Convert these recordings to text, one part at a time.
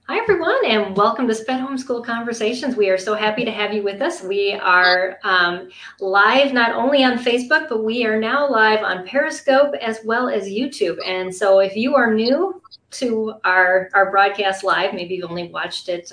Hi, everyone, and welcome to Sped Homeschool Conversations. We are so happy to have you with us. We are live not only on Facebook, but we are now live on Periscope as well as YouTube. And so if you are new to our broadcast live, maybe you've only watched it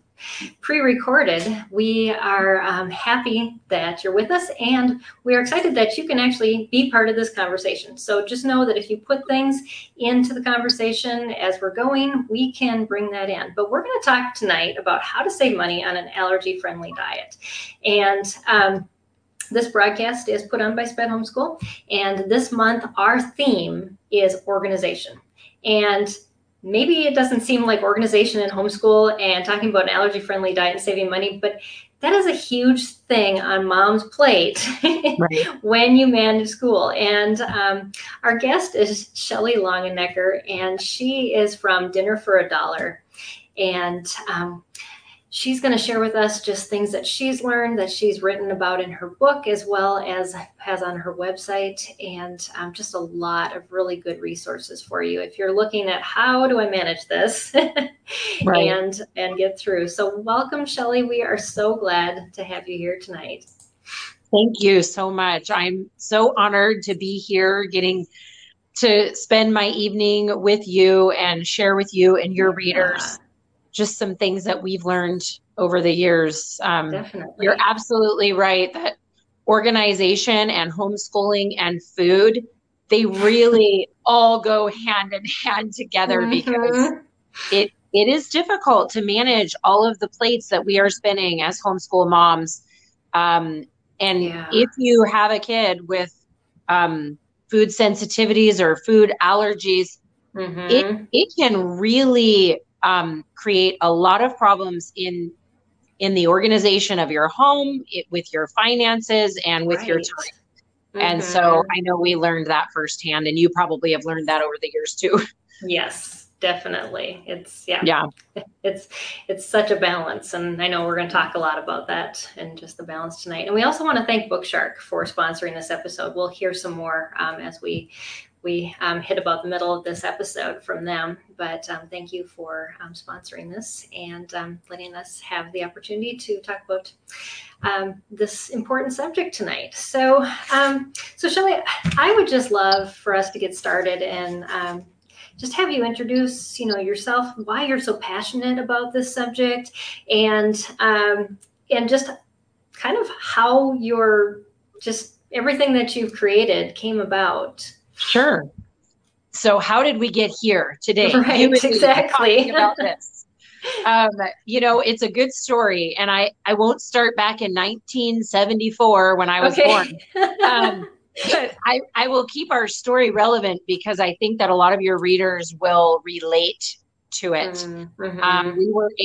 pre-recorded, we are happy that you're with us, and we are excited that you can actually be part of this conversation. So just know that if you put things into the conversation as we're going, we can bring that in. But we're going to talk tonight about how to save money on an allergy-friendly diet. And this broadcast is put on by Sped Homeschool, and this month our theme is organization. And maybe it doesn't seem like organization in homeschool and talking about an allergy-friendly diet and saving money, but that is a huge thing on mom's plate Right. when you manage school. And our guest is Shelly Longenecker, and she is from Dinner for a Dollar. And she's going to share with us just things that she's learned, that she's written about in her book, as well as has on her website, and just a lot of really good resources for you if you're looking at how do I manage this Right. and get through. So welcome, Shelly. We are so glad to have you here tonight. Thank you so much. I'm so honored to be here, getting to spend my evening with you and share with you and your Yeah, readers just some things that we've learned over the years. You're definitely. absolutely right that organization and homeschooling and food, they really all go hand in hand together because Mm-hmm. it is difficult to manage all of the plates that we are spinning as homeschool moms. Um, and Yeah. if you have a kid with um, food sensitivities or food allergies, it Mm-hmm. it can really create a lot of problems in the organization of your home, with your finances, and with your Right. time. And so Mm-hmm. I know we learned that firsthand, and you probably have learned that over the years too. Yes, definitely. It's yeah. Yeah. It's it's such a balance, and I know we're going to talk a lot about that and just the balance tonight. And we also want to thank Bookshark for sponsoring this episode. We'll hear some more as we hit about the middle of this episode from them. But thank you for sponsoring this and letting us have the opportunity to talk about this important subject tonight. So Shelley, I would just love for us to get started and just have you introduce, yourself, why you're so passionate about this subject, and just kind of how your just everything that you've created came about. Sure. So how did we get here today? You Right, and me talking exactly. about this. Um, it's a good story, and I won't start back in 1974 when I was born. Okay. Um, but I will keep our story relevant because I think that a lot of your readers will relate to it. Mm-hmm. We were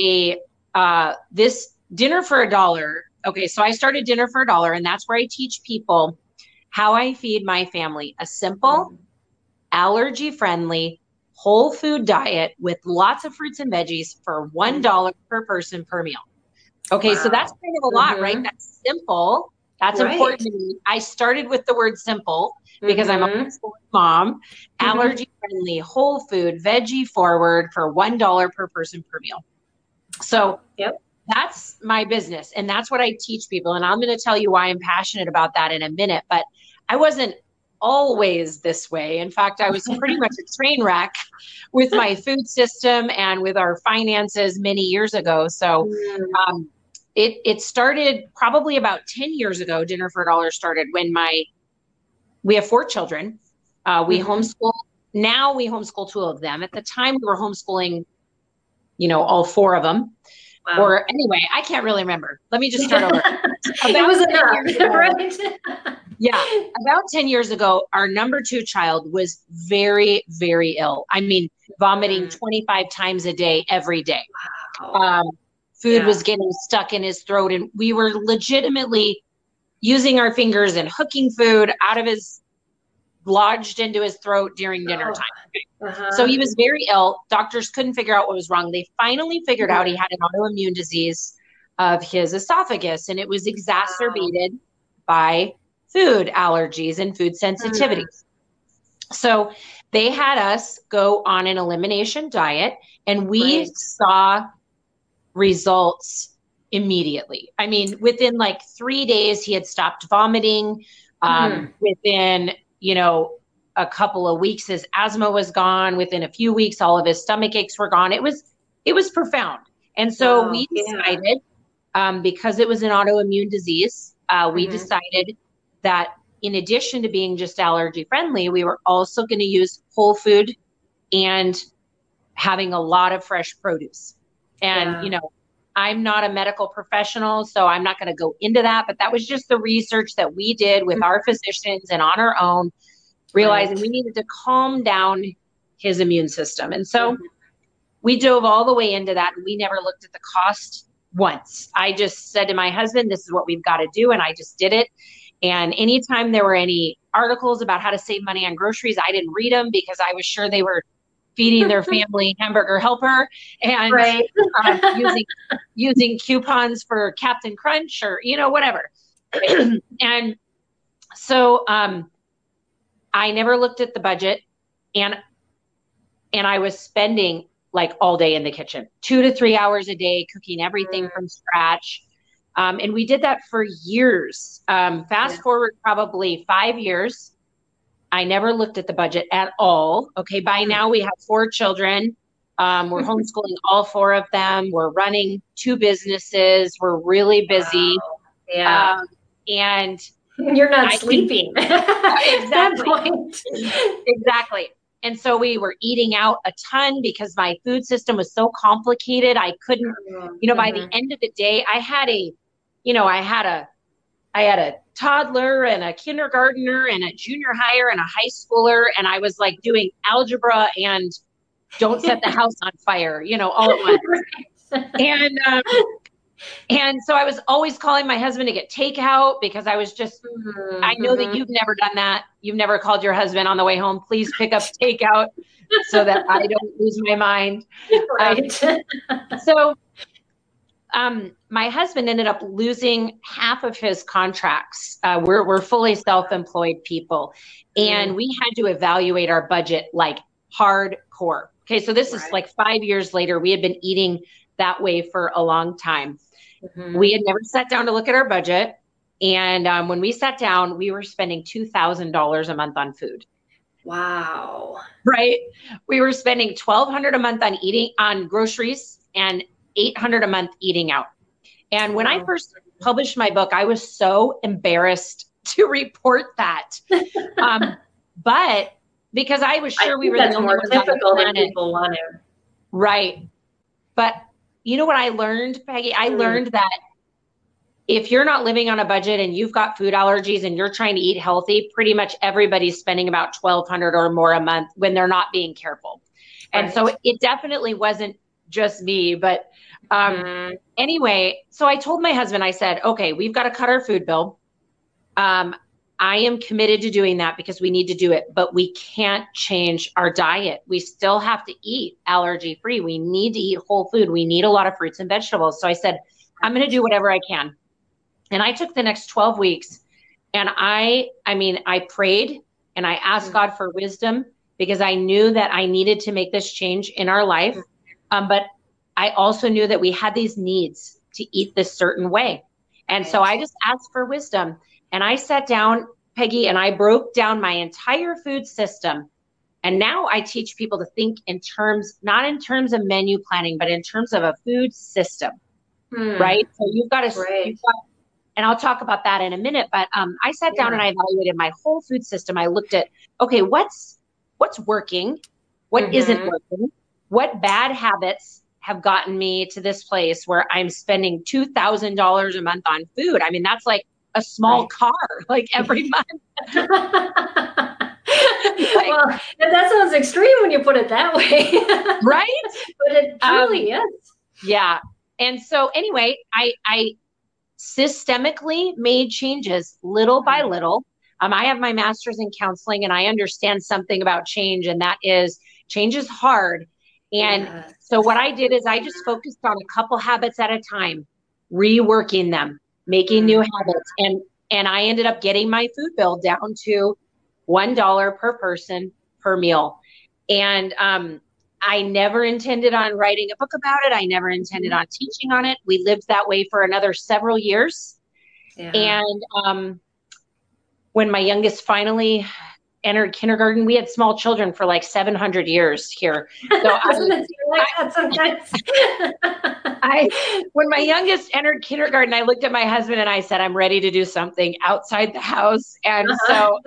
this Dinner for a Dollar. Okay, so I started Dinner for a Dollar, and that's where I teach people how I feed my family a simple, allergy friendly, whole food diet with lots of fruits and veggies for $1 per person per meal. Okay, so that's Wow. kind of a lot, right? Mm-hmm. That's simple. That's important Right. to me. I started with the word simple because I'm a Mm-hmm. homeschool mom. Allergy friendly, whole food, veggie forward for $1 per person per meal. So Wow. Yep. that's my business. And that's what I teach people. And I'm going to tell you why I'm passionate about that in a minute. But I wasn't always this way. In fact, I was pretty much a train wreck with my food system and with our finances many years ago. So Mm, it started probably about 10 years ago. Dinner for a Dollar started when we have 4 children. We mm-hmm. homeschool. Now we homeschool two of them. At the time, we were homeschooling, all four of them. Wow. Or anyway, I can't really remember. Let me just start over. It About was 10 years enough, ago, right? yeah, about 10 years ago, our number two child was very, very ill. I mean, vomiting Mm, 25 times a day, every day. wow. Um, Food Yeah. was getting stuck in his throat, and we were legitimately using our fingers and hooking food out of his, lodged into his throat during dinner Oh, time. So uh-huh. he was very ill. Doctors couldn't figure out what was wrong. They finally figured out he Mm, had an autoimmune disease of his esophagus, and it was wow. exacerbated by food allergies and food Mm, sensitivities. So They had us go on an elimination diet, and we Right. saw results immediately. I mean, within like 3 days, he had stopped vomiting. Within, a couple of weeks, his asthma was gone. Within a few weeks, all of his stomach aches were gone. It was profound. And so Wow. we Yeah. decided, because it was an autoimmune disease, we Hmm. decided that in addition to being just allergy friendly, we were also going to use whole food and having a lot of fresh produce. And, Yeah. I'm not a medical professional, so I'm not going to go into that, but that was just the research that we did with our physicians and on our own, realizing Right. we needed to calm down his immune system. And so Mhm. we dove all the way into that, and we never looked at the cost once. I just said to my husband, this is what we've got to do. And I just did it. And anytime there were any articles about how to save money on groceries, I didn't read them because I was sure they were feeding their family hamburger helper and Right. using coupons for Captain Crunch or whatever. And so I never looked at the budget, and I was spending like all day in the kitchen, 2 to 3 hours a day, cooking everything from scratch. And we did that for years. Yeah. Fast forward probably 5 years. I never looked at the budget at all. Okay, by now we have 4 children. We're homeschooling all 4 of them. We're running 2 businesses. We're really busy. Wow. Yeah. Um, and You're not I can sleeping at that exactly, point. exactly. And so we were eating out a ton because my food system was so complicated. I couldn't, by the Mm-hmm. end of the day, I had a toddler and a kindergartner and a junior higher and a high schooler. And I was like doing algebra and don't set the house on fire, all at once. And, and so I was always calling my husband to get takeout because I know that Mm-hmm. you've never done that. You've never called your husband on the way home, please pick up takeout so that I don't lose my mind. Um, Right. so my husband ended up losing half of his contracts. We're fully self-employed people, and we had to evaluate our budget like hardcore. Okay, so this is Right. like 5 years later. We had been eating that way for a long time. We had never sat down to look at our budget. And when we sat down, we were spending $2,000 a month on food. Wow. Right? We were spending $1,200 a month on groceries and $800 a month eating out. And when I Wow. first published my book, I was so embarrassed to report that. But because I was I sure we think were the that's only more ones on the typical than planet. people want to. Right. But you know what I learned, Peggy? I learned that if you're not living on a budget and you've got food allergies and you're trying to eat healthy, pretty much everybody's spending about $1,200 or more a month when they're not being careful. And so it definitely wasn't just me, but anyway, so I told my husband, I said, okay, we've got to cut our food bill. I am committed to doing that because we need to do it, but we can't change our diet. We still have to eat allergy free. We need to eat whole food. We need a lot of fruits and vegetables. So I said, I'm going to do whatever I can. And I took the next 12 weeks and I prayed and I asked God for wisdom because I knew that I needed to make this change in our life. But I also knew that we had these needs to eat this certain way. And so I just asked for wisdom, and I sat down, Peggy, and I broke down my entire food system. And now I teach people to think in terms, not in terms of menu planning, but in terms of a food system, right? So and I'll talk about that in a minute, but I sat down and I evaluated my whole food system. I looked at, okay, what's working? What isn't working? What bad habits have gotten me to this place where I'm spending $2,000 a month on food? I mean, that's like a small car, like every month. Well, that sounds extreme when you put it that way. Right? But it truly is. Yeah. And so anyway, I systemically made changes little by little. I have my master's in counseling and I understand something about change, and that is change is hard. And so what I did is I just focused on a couple habits at a time, reworking them, making new habits. And I ended up getting my food bill down to $1 per person per meal. And I never intended on writing a book about it. I never intended on teaching on it. We lived that way for another several years. Yeah. And when my youngest finally entered kindergarten, we had small children for like 700 years here. So Doesn't it feel like that sometimes? When my youngest entered kindergarten, I looked at my husband and I said, I'm ready to do something outside the house. And so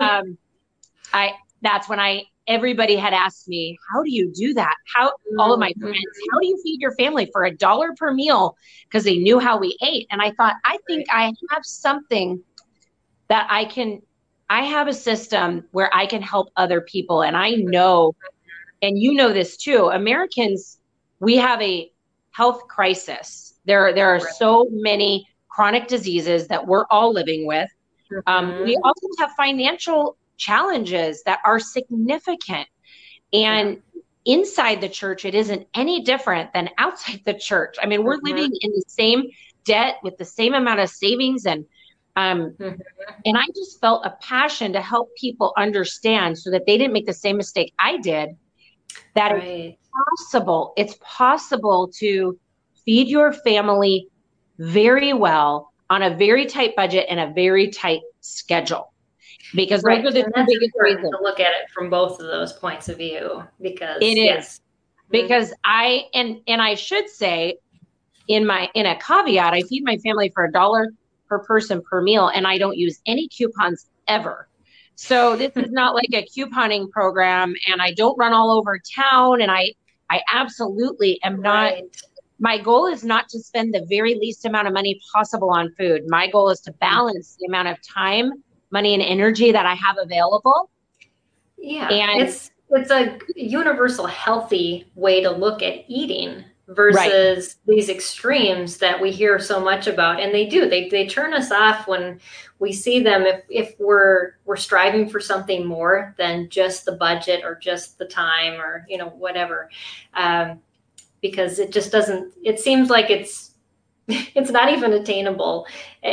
that's when everybody had asked me, how do you do that? All of my friends, how do you feed your family for $1 per meal? Because they knew how we ate. And I thought, I think I have something that I have a system where I can help other people. And I know, and you know this too, Americans, we have a health crisis. There are so many chronic diseases that we're all living with. We also have financial challenges that are significant. And inside the church, it isn't any different than outside the church. I mean, we're living in the same debt with the same amount of savings. And I just felt a passion to help people understand so that they didn't make the same mistake I did, that it's possible to feed your family very well on a very tight budget and a very tight schedule. Because those are the two biggest reasons to look at it from both of those points of view, because it is. Because I should say in a caveat, I feed my family for $1 per person per meal, and I don't use any coupons ever. So this is not like a couponing program, and I don't run all over town, and I absolutely am not. My goal is not to spend the very least amount of money possible on food. My goal is to balance the amount of time, money, and energy that I have available. Yeah, and it's a universal healthy way to look at eating versus these extremes that we hear so much about. And they turn us off when we see them if we're striving for something more than just the budget or just the time or whatever, because it just doesn't, it seems like it's not even attainable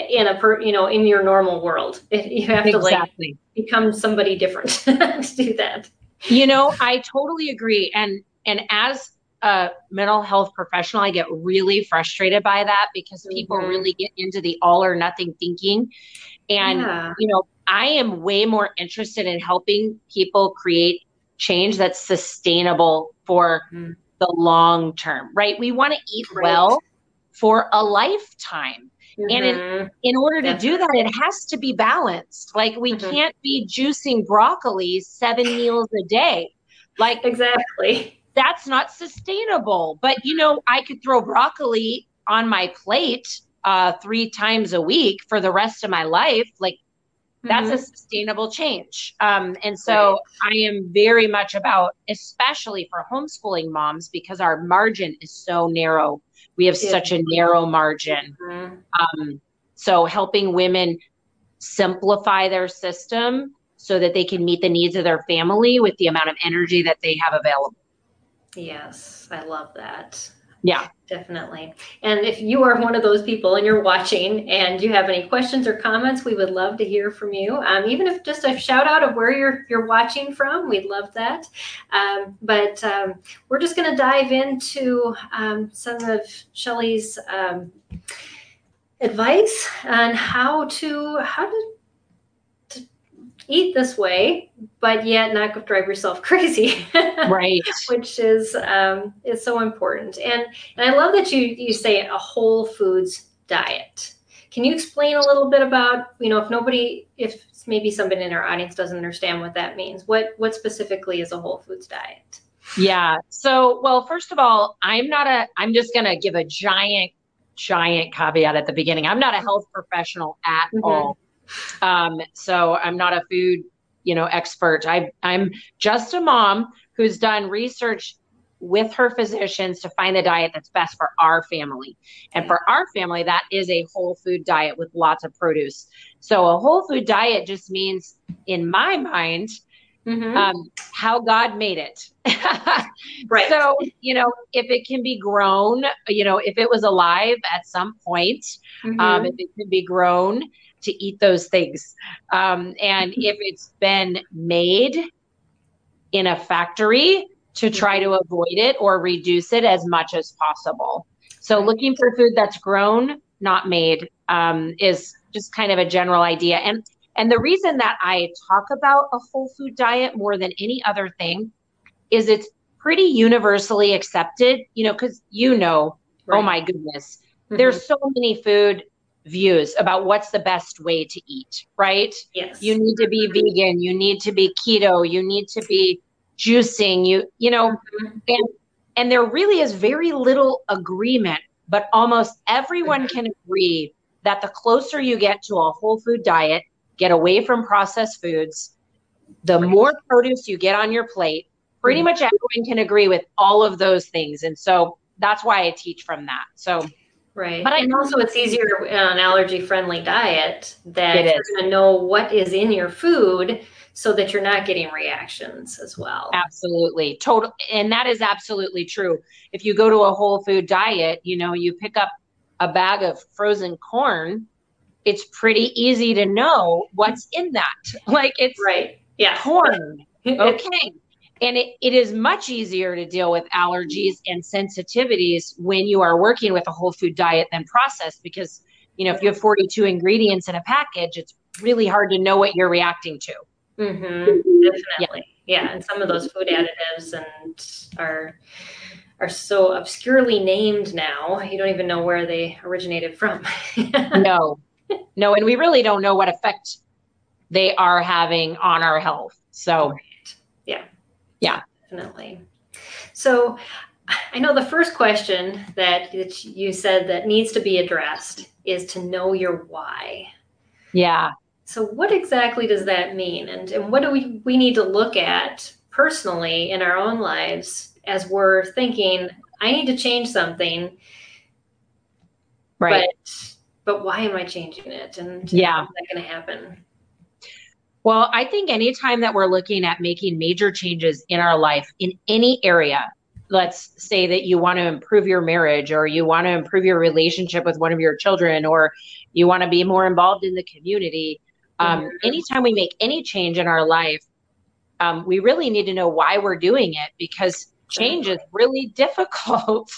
in your normal world. You have to become somebody different to do that. I totally agree. And as a mental health professional, I get really frustrated by that because people really get into the all or nothing thinking. And, I am way more interested in helping people create change that's sustainable for the long term, right? We want to eat well for a lifetime. And in order to do that, it has to be balanced. Like we can't be juicing broccoli 7 meals a day. Like exactly. That's not sustainable. But, I could throw broccoli on my plate 3 times a week for the rest of my life. Like that's a sustainable change. And so I am very much about, especially for homeschooling moms, because our margin is so narrow. We have such a narrow margin. So helping women simplify their system so that they can meet the needs of their family with the amount of energy that they have available. Yes, I love that. Yeah, definitely. And if you are one of those people and you're watching and you have any questions or comments, we would love to hear from you. Even if just a shout out of where you're watching from, we'd love that. But we're just going to dive into some of Shelley's advice on how to eat this way, but yet not drive yourself crazy. Right. Which is so important. And I love that you say a whole foods diet. Can you explain a little bit about, if maybe somebody in our audience doesn't understand what that means, what specifically is a whole foods diet? Yeah. So, well, first of all, I'm just going to give a giant caveat at the beginning. I'm not a health professional at all. So I'm not a food, expert. I'm just a mom who's done research with her physicians to find the diet that's best for our family. And for our family, that is a whole food diet with lots of produce. So a whole food diet just means, in my mind, how God made it. Right. So, if it can be grown, if it was alive at some point, if it can be grown, to eat those things. And if it's been made in a factory to try to avoid it or reduce it as much as possible. So looking for food that's grown, not made, is just kind of a general idea. And the reason that I talk about a whole food diet more than any other thing is it's pretty universally accepted, because oh my goodness, there's so many food views about what's the best way to eat, right? Yes. You need to be vegan, you need to be keto, you need to be juicing, and there really is very little agreement, but almost everyone can agree that the closer you get to a whole food diet, get away from processed foods, the more produce you get on your plate, pretty much everyone can agree with all of those things. And so that's why I teach from that. So, right. But also it's easier on an allergy-friendly diet that you're going to know what is in your food so that you're not getting reactions as well. Absolutely. Total. And that is absolutely true. If you go to a whole food diet, you pick up a bag of frozen corn, it's pretty easy to know what's in that. Like it's corn. Okay. And it is much easier to deal with allergies and sensitivities when you are working with a whole food diet than processed, because, if you have 42 ingredients in a package, it's really hard to know what you're reacting to. Definitely. Yeah. And some of those food additives are so obscurely named now, you don't even know where they originated from. No. And we really don't know what effect they are having on our health. So, yeah, definitely. So I know the first question that you said that needs to be addressed is to know your why. Yeah. So what exactly does that mean? And what do we need to look at personally in our own lives as we're thinking, I need to change something, right? But why am I changing it? And how's that going to happen? Well, I think anytime that we're looking at making major changes in our life in any area, let's say that you want to improve your marriage, or you want to improve your relationship with one of your children, or you want to be more involved in the community. Anytime we make any change in our life, we really need to know why we're doing it, because change is really difficult.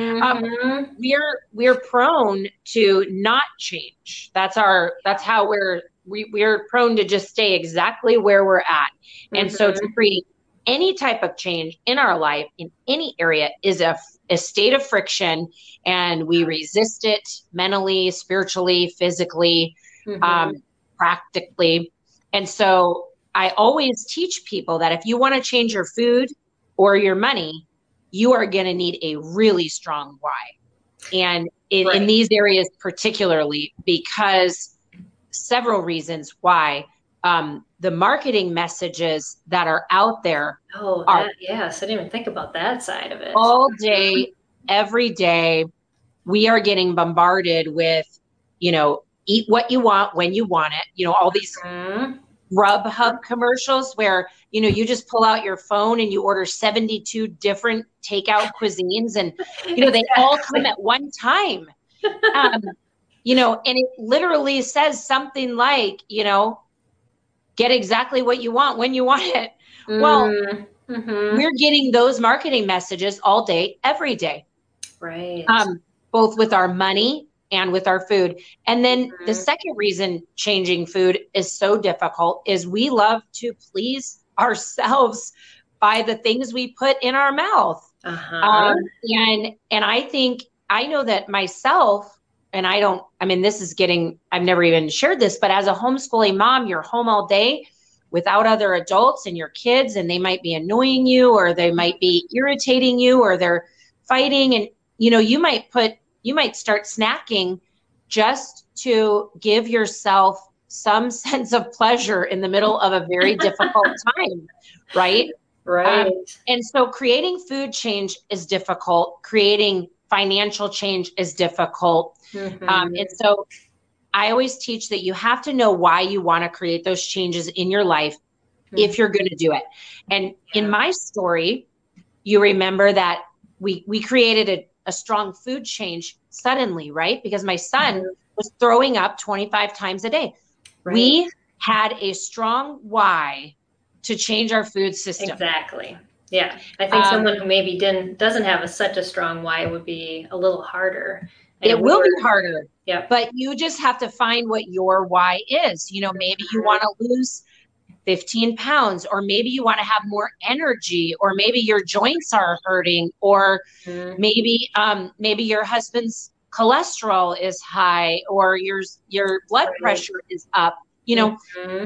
We're prone to not change. That's how we're prone to just stay exactly where we're at. And so to create any type of change in our life in any area is a state of friction, and we resist it mentally, spiritually, physically, practically. And so I always teach people that if you want to change your food or your money, you are going to need a really strong why. And in these areas particularly, because several reasons why. The marketing messages that are out there yes, I didn't even think about that side of it. All day, every day, we are getting bombarded with, eat what you want when you want it. All these Grubhub commercials where, you just pull out your phone and you order 72 different takeout cuisines, and, they all come at one time. And it literally says something like, get exactly what you want when you want it. Well, we're getting those marketing messages all day, every day. Right. Both with our money and with our food. And then the second reason changing food is so difficult is we love to please ourselves by the things we put in our mouth. And I know that myself, and I've never even shared this, but as a homeschooling mom, you're home all day without other adults and your kids, and they might be annoying you, or they might be irritating you, or they're fighting. And, you might start snacking just to give yourself some sense of pleasure in the middle of a very difficult time. Right. And so creating food change is difficult. Creating financial change is difficult. And so I always teach that you have to know why you want to create those changes in your life if you're going to do it. And in my story, you remember that we created a strong food change suddenly, right? Because my son was throwing up 25 times a day. We had a strong why to change our food system. Exactly. Yeah. I think someone who maybe doesn't have such a strong why would be a little harder. It will be harder. Yeah. But you just have to find what your why is. You know, maybe you want to lose 15 pounds, or maybe you want to have more energy, or maybe your joints are hurting, or maybe your husband's cholesterol is high, or your blood pressure is up, you know.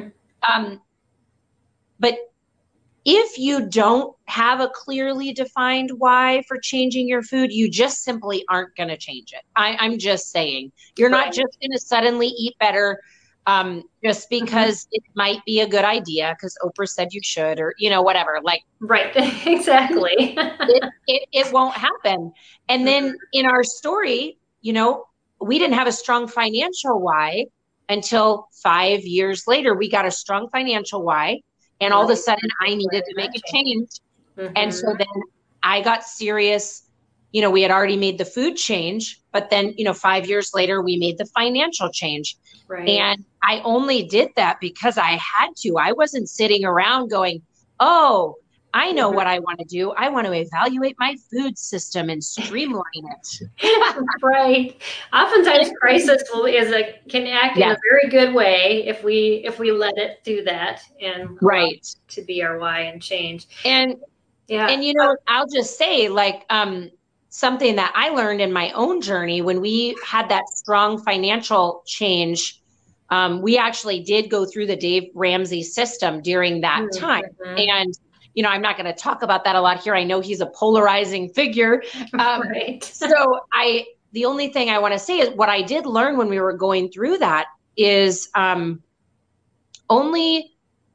But if you don't have a clearly defined why for changing your food, you just simply aren't going to change it. I'm just saying, you're not just going to suddenly eat better just because it might be a good idea because Oprah said you should, or, you know, whatever. Like, right. Exactly. it won't happen. And then in our story, you know, we didn't have a strong financial why until 5 years later. We got a strong financial why. And all of a sudden I needed to make a change. And so then I got serious. You know, we had already made the food change, but then, you know, 5 years later, we made the financial change. Right. And I only did that because I had to. I wasn't sitting around going, oh, I know what I want to do. I want to evaluate my food system and streamline it. Right. Oftentimes crisis can act in a very good way if we let it do that and to be our why and change. And you know, I'll just say, like, something that I learned in my own journey when we had that strong financial change, we actually did go through the Dave Ramsey system during that time. And you know, I'm not going to talk about that a lot here. I know he's a polarizing figure. So the only thing I want to say is what I did learn when we were going through that is only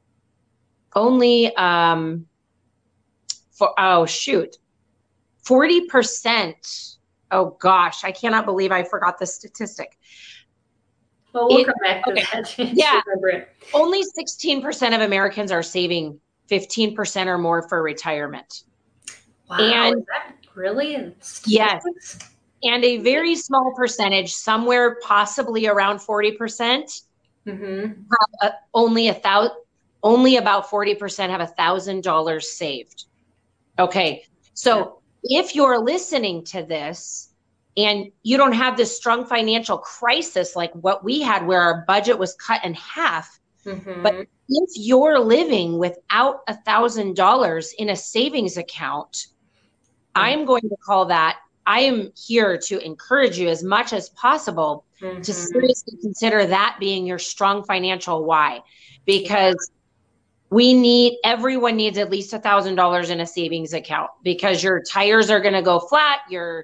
40%. Oh gosh, I cannot believe I forgot the statistic. Well, we'll come back to that. Yeah. Only 16% of Americans are saving 15% or more for retirement. Wow. And is that really? Yes. And a very small percentage, somewhere possibly around 40%, have only about 40% have $1,000 saved. Okay. So if you're listening to this and you don't have this strong financial crisis like what we had where our budget was cut in half, but if you're living without $1,000 in a savings account, I'm going to call that, I am here to encourage you as much as possible to seriously consider that being your strong financial why, because everyone needs at least $1,000 in a savings account, because your tires are going to go flat. Your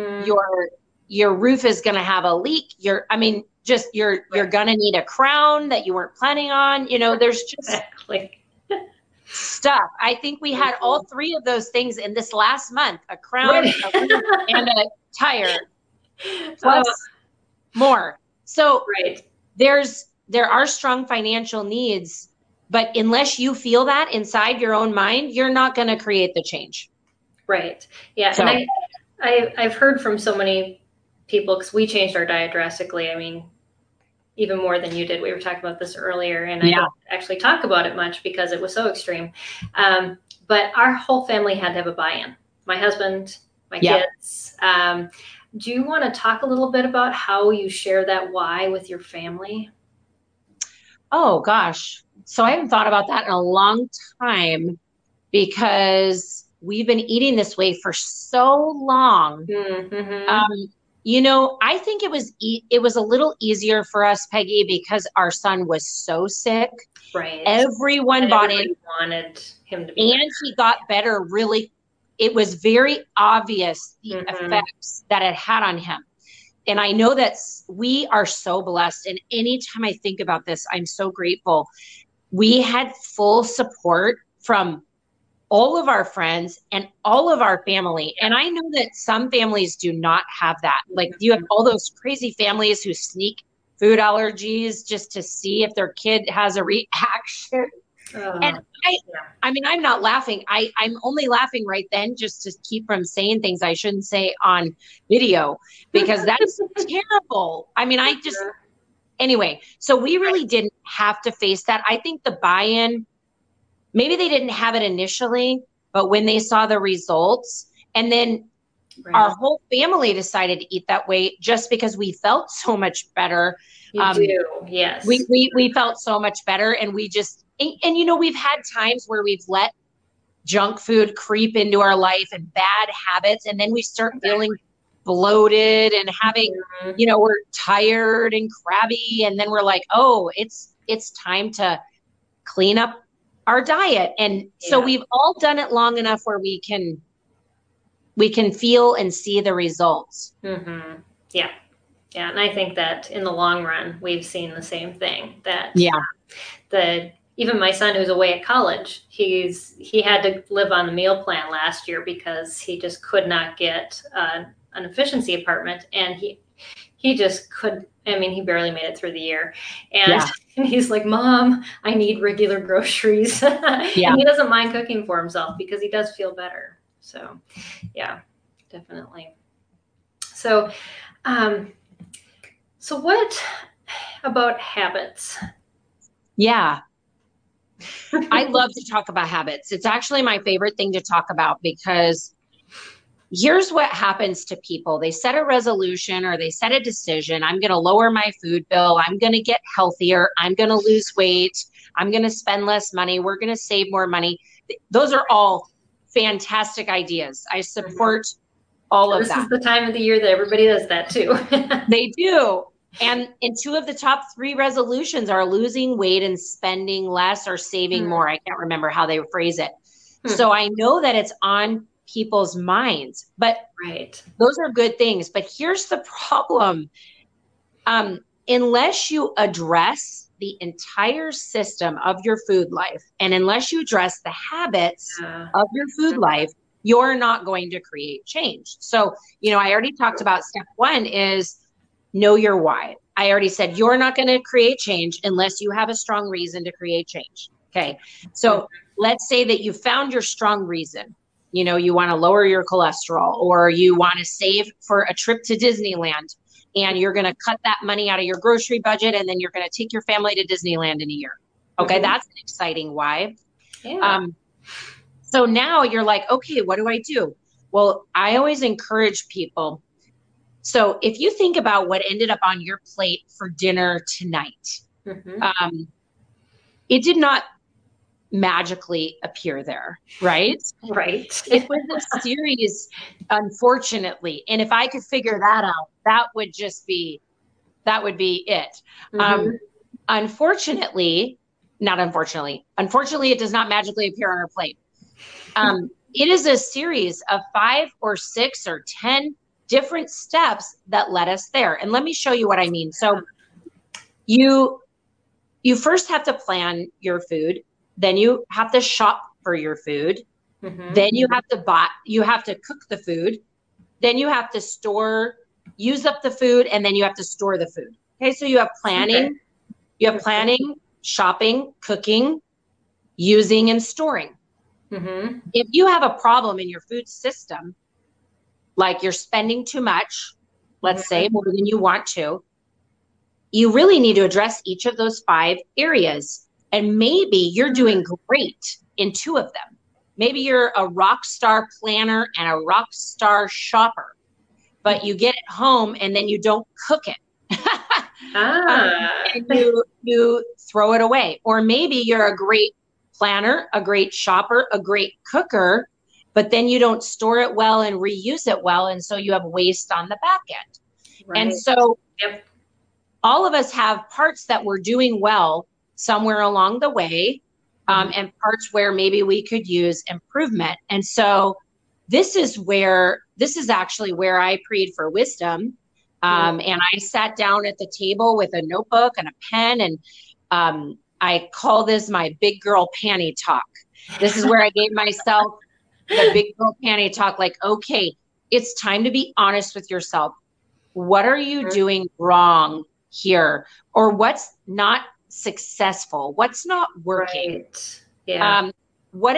roof is going to have a leak. You're going to need a crown that you weren't planning on. You know, there's just stuff. I think we had all three of those things in this last month: a crown, a roof, and a tire, plus more. So there are strong financial needs. But unless you feel that inside your own mind, you're not going to create the change. Right. Yeah. So, and I've heard from so many people, because we changed our diet drastically. I mean, even more than you did. We were talking about this earlier, and I don't actually talk about it much because it was so extreme. But our whole family had to have a buy-in. My husband, my kids. Do you want to talk a little bit about how you share that why with your family? Oh, gosh. So I haven't thought about that in a long time because we've been eating this way for so long. You know, I think it was a little easier for us, Peggy, because our son was so sick. Right. Everyone bought in. Wanted him to be better. He got better really. It was very obvious the effects that it had on him. And I know that we are so blessed. And anytime I think about this, I'm so grateful. We had full support from all of our friends and all of our family. And I know that some families do not have that. Like, you have all those crazy families who sneak food allergies just to see if their kid has a reaction. And I mean, I'm not laughing. I'm only laughing right then just to keep from saying things I shouldn't say on video, because that's terrible. I mean, anyway, so we really didn't have to face that. I think the buy-in maybe they didn't have it initially, but when they saw the results, and then our whole family decided to eat that way just because we felt so much better. You do, yes. We felt so much better, and we just, and you know, we've had times where we've let junk food creep into our life and bad habits, and then we start feeling bloated and having, you know, we're tired and crabby, and then we're like, oh, it's time to clean up our diet. And so we've all done it long enough where we can feel and see the results. Yeah. And I think that in the long run, we've seen the same thing, that even my son, who's away at college, he had to live on the meal plan last year because he just could not get an efficiency apartment, and he just could. I mean, he barely made it through the year, and he's like, "Mom, I need regular groceries." And he doesn't mind cooking for himself because he does feel better. So, yeah, definitely. So, so what about habits? Yeah. I love to talk about habits. It's actually my favorite thing to talk about, because here's what happens to people. They set a resolution or they set a decision. I'm going to lower my food bill. I'm going to get healthier. I'm going to lose weight. I'm going to spend less money. We're going to save more money. Those are all fantastic ideas. I support all of that. This is the time of the year that everybody does that too. They do. And two of the top 3 resolutions are losing weight and spending less or saving more. I can't remember how they phrase it. So I know that it's on people's minds, but those are good things. But here's the problem. Unless you address the entire system of your food life, and unless you address the habits of your food life, you're not going to create change. So, you know, I already talked about step 1 is know your why. I already said you're not going to create change unless you have a strong reason to create change. Okay. So let's say that you found your strong reason. You know, you want to lower your cholesterol, or you want to save for a trip to Disneyland, and you're going to cut that money out of your grocery budget, and then you're going to take your family to Disneyland in a year. Okay. That's an exciting why. So now you're like, okay, what do I do? Well, I always encourage people. So if you think about what ended up on your plate for dinner tonight, it did not magically appear there, right? Right. It was a series, unfortunately. And if I could figure that out, that would be it. Unfortunately, it does not magically appear on our plate. It is a series of 5 or 6 or 10 different steps that led us there. And let me show you what I mean. So you first have to plan your food, then you have to shop for your food, then you have to cook the food, then you have to use up the food, and then you have to store the food. Okay, so you have planning, shopping, cooking, using, and storing. If you have a problem in your food system, like you're spending too much, let's say more than you want to, you really need to address each of those 5 areas. And maybe you're doing great in 2 of them. Maybe you're a rock star planner and a rock star shopper, but you get it home and then you don't cook it. And you throw it away. Or maybe you're a great planner, a great shopper, a great cooker, but then you don't store it well and reuse it well. And so you have waste on the back end. And so all of us have parts that we're doing well somewhere along the way, and parts where maybe we could use improvement. And so this is actually where I prayed for wisdom. And I sat down at the table with a notebook and a pen, and I call this my big girl panty talk. This is where I gave myself the big girl panty talk, like, okay, it's time to be honest with yourself. What are you doing wrong here? Or what's not successful? What's not working? Where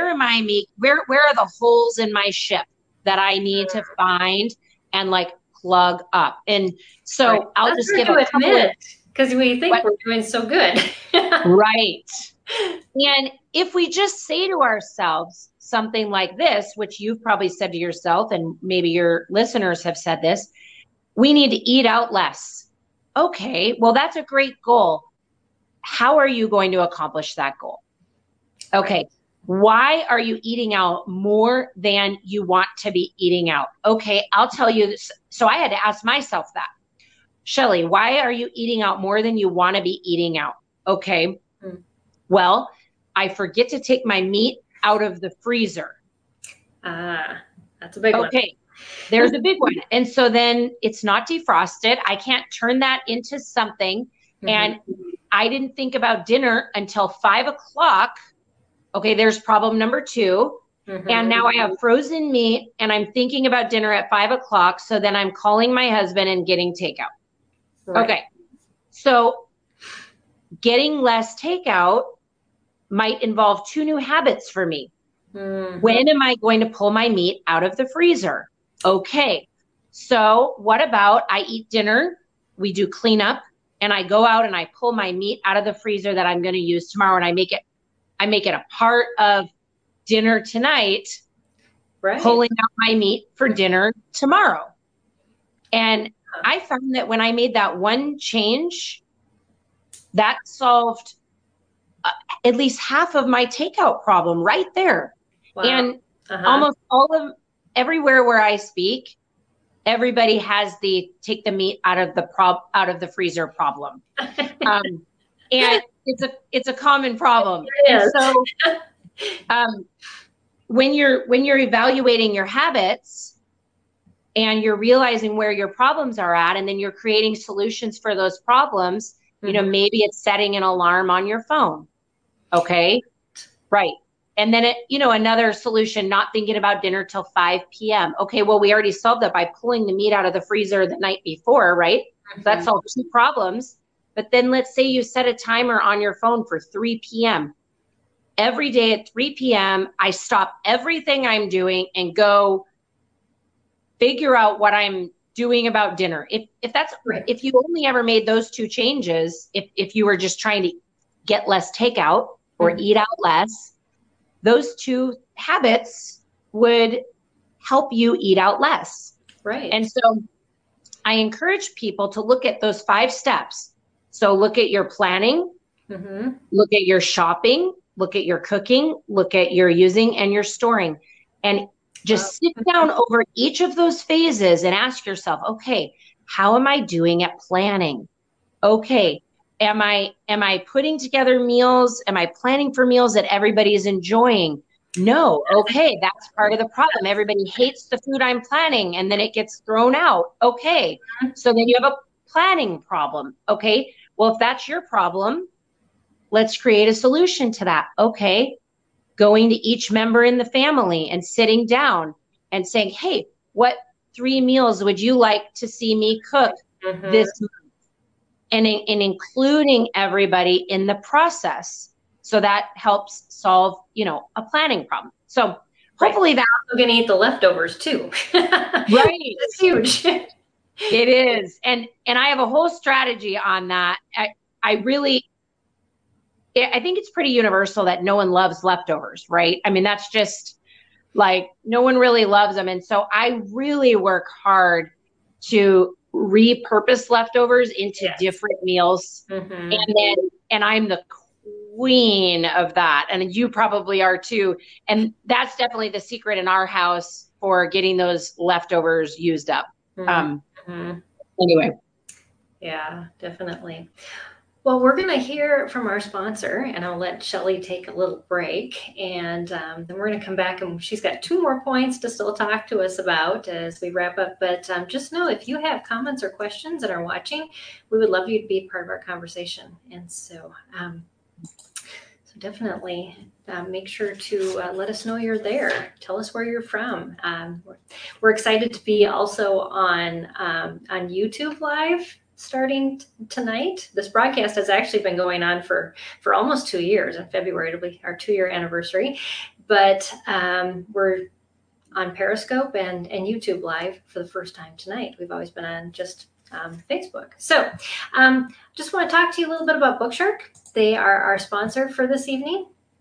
are the holes in my ship that I need to find and like plug up? And so I'll just give a couple, because we think we're doing so good. Right. And if we just say to ourselves something like this, which you've probably said to yourself, and maybe your listeners have said this, we need to eat out less. Okay, well, that's a great goal. How are you going to accomplish that goal? Okay, why are you eating out more than you want to be eating out? Okay, I'll tell you this. So I had to ask myself that. Shelly, why are you eating out more than you want to be eating out? Okay, well, I forget to take my meat out of the freezer. That's a big one. Okay, there's a big one. And so then it's not defrosted. I can't turn that into something. And I didn't think about dinner until 5 o'clock. Okay, there's problem number 2. And now I have frozen meat and I'm thinking about dinner at 5 o'clock. So then I'm calling my husband and getting takeout. Right. Okay, so getting less takeout might involve 2 new habits for me. When am I going to pull my meat out of the freezer? Okay, so what about I eat dinner, we do cleanup, and I go out and I pull my meat out of the freezer that I'm going to use tomorrow, and I make it a part of dinner tonight, pulling out my meat for dinner tomorrow. And I found that when I made that one change, that solved at least half of my takeout problem right there. Wow. And almost everywhere where I speak, everybody has the take the meat out of the freezer problem. And it's a common problem. And so when you're evaluating your habits and you're realizing where your problems are at, and then you're creating solutions for those problems, you know, maybe it's setting an alarm on your phone. Okay. Right. And then another solution, not thinking about dinner till 5 p.m. Okay. Well, we already solved that by pulling the meat out of the freezer the night before, right? So that solved 2 problems. But then let's say you set a timer on your phone for 3 p.m. Every day at 3 p.m., I stop everything I'm doing and go figure out what I'm doing about dinner. If you only ever made those 2 changes, if you were just trying to get less takeout or eat out less, those 2 habits would help you eat out less. Right. And so I encourage people to look at those 5 steps. So look at your planning, look at your shopping, look at your cooking, look at your using and your storing, and just sit down over each of those phases and ask yourself, okay, how am I doing at planning? Okay, am I putting together meals? Am I planning for meals that everybody is enjoying? No. Okay, that's part of the problem. Everybody hates the food I'm planning and then it gets thrown out. Okay, so then you have a planning problem. Okay, well, if that's your problem, let's create a solution to that. Okay, going to each member in the family and sitting down and saying, hey, what 3 meals would you like to see me cook this month? And including everybody in the process. So that helps solve, a planning problem. So hopefully that we're going to eat the leftovers too. Right. It's huge. It is. And I have a whole strategy on that. I think it's pretty universal that no one loves leftovers, right? I mean, that's just like, no one really loves them. And so I really work hard to repurpose leftovers into different meals. And I'm the queen of that. And you probably are too. And that's definitely the secret in our house for getting those leftovers used up. Anyway. Yeah, definitely. Well, we're going to hear from our sponsor, and I'll let Shelly take a little break, and then we're going to come back, and she's got 2 more points to still talk to us about as we wrap up. But just know, if you have comments or questions and are watching, we would love you to be part of our conversation. And so definitely make sure to let us know you're there. Tell us where you're from. We're excited to be also on YouTube Live starting tonight. This broadcast has actually been going on for almost 2 years. In February, it'll be our 2-year anniversary. But we're on Periscope and YouTube Live for the first time tonight. We've always been on just Facebook. So just want to talk to you a little bit about Bookshark. They are our sponsor for this evening.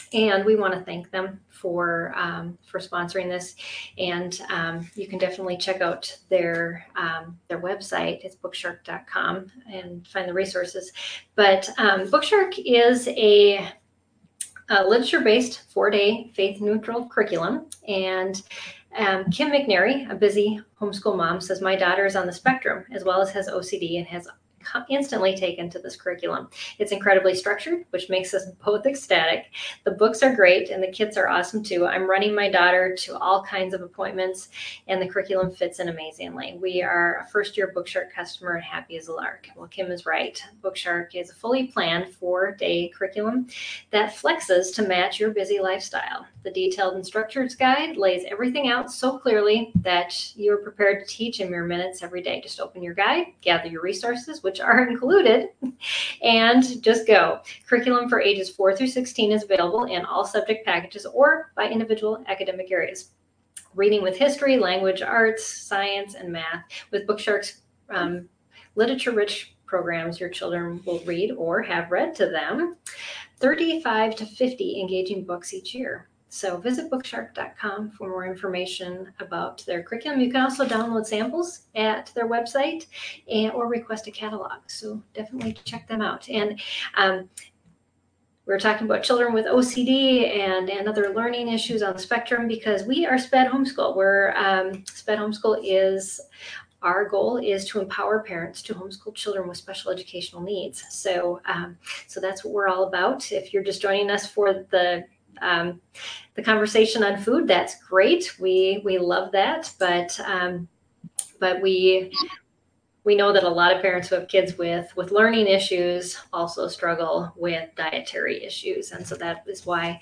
And we want to thank them for sponsoring this. And you can definitely check out their website. It's bookshark.com and find the resources. But Bookshark is a literature-based 4-day faith-neutral curriculum. And Kim McNary, a busy homeschool mom, says, my daughter is on the spectrum as well as has OCD and has instantly taken to this curriculum. It's incredibly structured, which makes us both ecstatic. The books are great and the kids are awesome too. I'm running my daughter to all kinds of appointments and the curriculum fits in amazingly. We are a first-year Bookshark customer and happy as a lark. Well, Kim is right. Bookshark is a fully planned 4-day curriculum that flexes to match your busy lifestyle. The detailed instructor's guide lays everything out so clearly that you're prepared to teach in mere minutes every day. Just open your guide, gather your resources, which are included, and just go. Curriculum for ages 4 through 16 is available in all subject packages or by individual academic areas. Reading with history, language, arts, science, and math. With Bookshark's literature-rich programs, your children will read or have read to them 35 to 50 engaging books each year. So visit bookshark.com for more information about their curriculum. You can also download samples at their website or request a catalog. So definitely check them out. And we're talking about children with OCD and other learning issues on the spectrum because we are SPED Homeschool. SPED Homeschool is our goal is to empower parents to homeschool children with special educational needs. So that's what we're all about. If you're just joining us for the conversation on food, that's great. We love that, but we know that a lot of parents who have kids with learning issues also struggle with dietary issues, and so that is why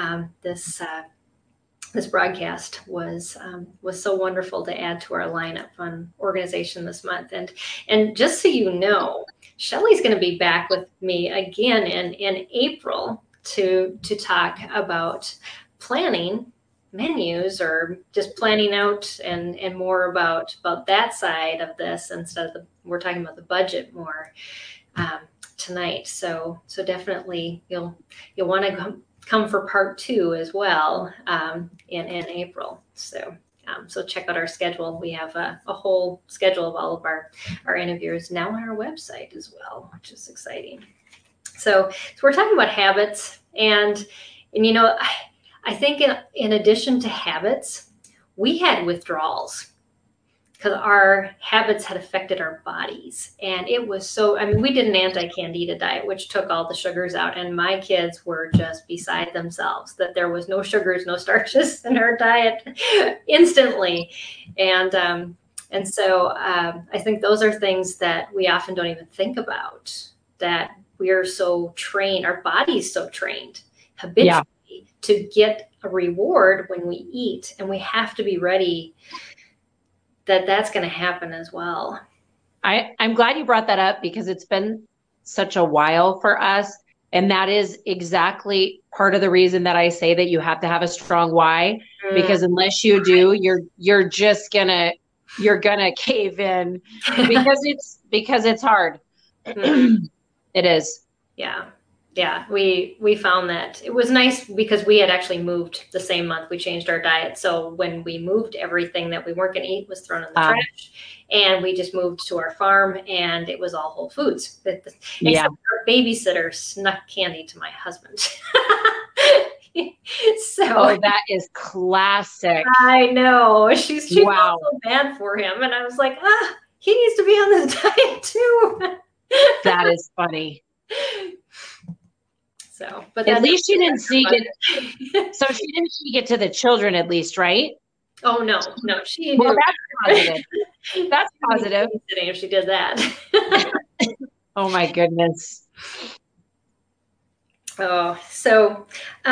this broadcast was so wonderful to add to our lineup on organization this month. And just so you know, Shelly's going to be back with me again in April to talk about planning menus or just planning out and more about that side of this instead of we're talking about the budget more tonight. So definitely you'll want to come for part 2 as well in April. So check out our schedule. We have a whole schedule of all of our interviews now on our website as well, which is exciting. So we're talking about habits, and you know, I think in addition to habits, we had withdrawals because our habits had affected our bodies. And it was so, I mean, we did an anti-candida diet, which took all the sugars out, and my kids were just beside themselves that there was no sugars, no starches in our diet instantly. And so I think those are things that we often don't even think about, that we are so trained, our body's so trained habitually to get a reward when we eat, and we have to be ready that that's going to happen as well. I'm glad you brought that up because it's been such a while for us. And that is exactly part of the reason that I say that you have to have a strong why, because unless you do, you're just you're gonna cave in because it's hard. It is. Yeah. We found that it was nice because we had actually moved the same month. We changed our diet. So when we moved, everything that we weren't going to eat was thrown in the trash, and we just moved to our farm, and it was all whole foods. Except our babysitter snuck candy to my husband. So that is classic. I know. She felt so bad for him, and I was like, he needs to be on this diet too. That is funny. So, but at least she didn't sneak it. So she didn't sneak it to the children, at least, right? Oh no, she. Well, that's positive. That's positive. If she did that. Oh my goodness. Oh, so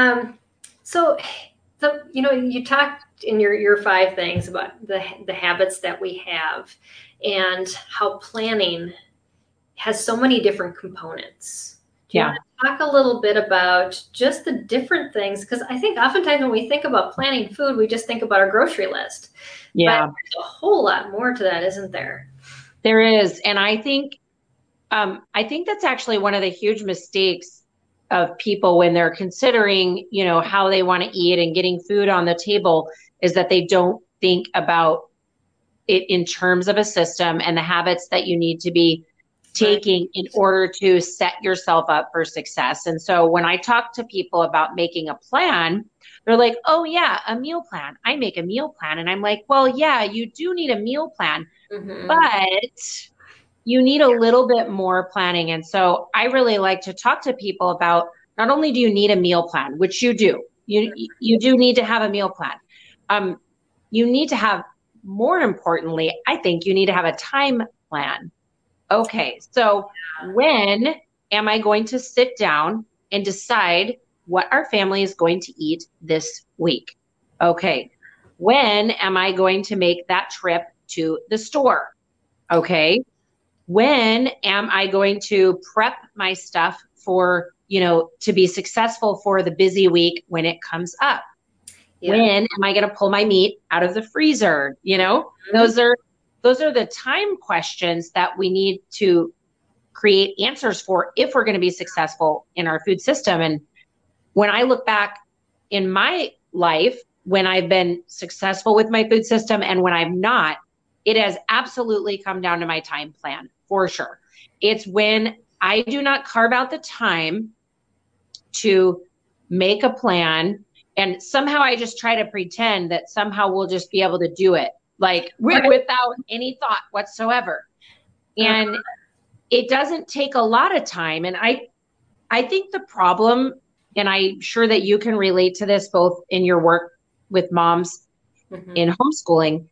you talked in your 5 things about the habits that we have and how planning has so many different components. Do you want to talk a little bit about just the different things? Because I think oftentimes when we think about planning food, we just think about our grocery list. Yeah. But there's a whole lot more to that, isn't there? There is. And I think that's actually one of the huge mistakes of people when they're considering, how they want to eat and getting food on the table is that they don't think about it in terms of a system and the habits that you need to be taking in order to set yourself up for success. And so when I talk to people about making a plan, they're like, oh yeah, a meal plan. I make a meal plan. And I'm like, well, yeah, you do need a meal plan, but you need a little bit more planning. And so I really like to talk to people about, not only do you need a meal plan, which you do, you do need to have a meal plan. You need to have, more importantly, I think you need to have a time plan. Okay, so when am I going to sit down and decide what our family is going to eat this week? Okay, when am I going to make that trip to the store? Okay, when am I going to prep my stuff for, to be successful for the busy week when it comes up? Yeah. When am I going to pull my meat out of the freezer? Those are the time questions that we need to create answers for if we're going to be successful in our food system. And when I look back in my life, when I've been successful with my food system and when I'm not, it has absolutely come down to my time plan, for sure. It's when I do not carve out the time to make a plan, and somehow I just try to pretend that somehow we'll just be able to do it, like without any thought whatsoever. And it doesn't take a lot of time. And I think the problem, and I'm sure that you can relate to this both in your work with moms in homeschooling,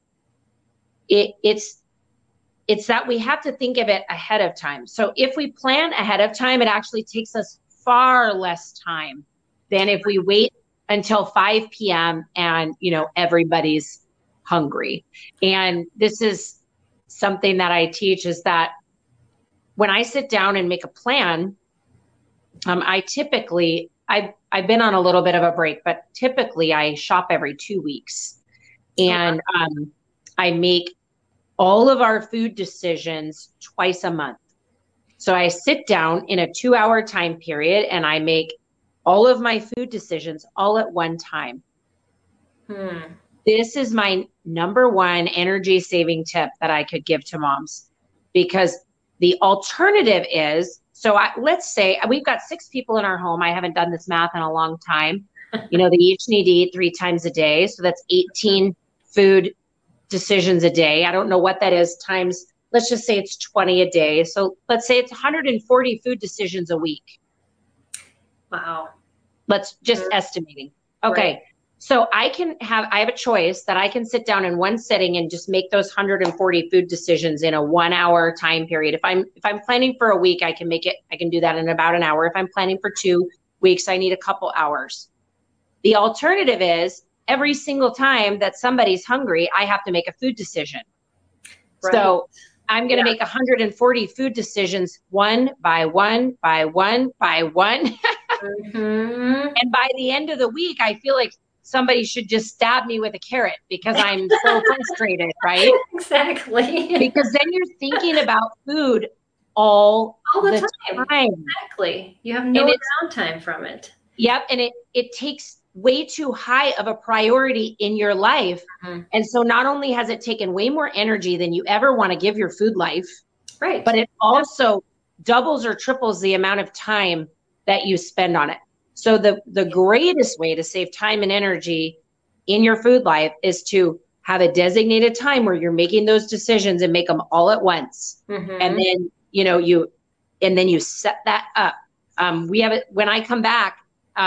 it's that we have to think of it ahead of time. So if we plan ahead of time, it actually takes us far less time than if we wait until 5 p.m. and, everybody's hungry. And this is something that I teach, is that when I sit down and make a plan, I've been on a little bit of a break, but typically I shop every 2 weeks, and I make all of our food decisions twice a month. So I sit down in a 2-hour time period and I make all of my food decisions all at one time. This is my number one energy saving tip that I could give to moms, because the alternative is, let's say we've got 6 people in our home. I haven't done this math in a long time. They each need to eat 3 times a day. So that's 18 food decisions a day. I don't know what that is times, let's just say it's 20 a day. So let's say it's 140 food decisions a week. Wow. Let's just estimating. Okay. Right. So I have a choice that I can sit down in one sitting and just make those 140 food decisions in a 1-hour time period. If I'm planning for a week, I can do that in about an hour. If I'm planning for 2 weeks, I need a couple hours. The alternative is, every single time that somebody's hungry, I have to make a food decision. Right. So I'm going to make 140 food decisions, one by one by one by one. And by the end of the week, I feel like somebody should just stab me with a carrot because I'm so frustrated, right? Exactly. Because then you're thinking about food all the time. Exactly. You have no downtime from it. Yep. And it takes way too high of a priority in your life. And so not only has it taken way more energy than you ever want to give your food life, right, but it also doubles or triples the amount of time that you spend on it. So the greatest way to save time and energy in your food life is to have a designated time where you're making those decisions and make them all at once. And then, you set that up. We have it when I come back,